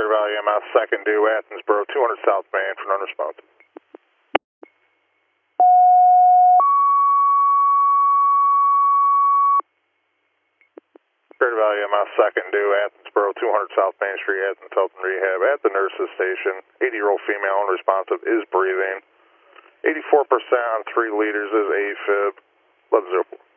Crater Valley MS, second due, Athensboro, 200 southbound for non-responsive. Crater Valley MS, second due, Athensboro, 200 South Main Street, Athens Health and Rehab at the nurse's station. 80-year-old female unresponsive is breathing. 84% on 3 liters is AFib. 1104.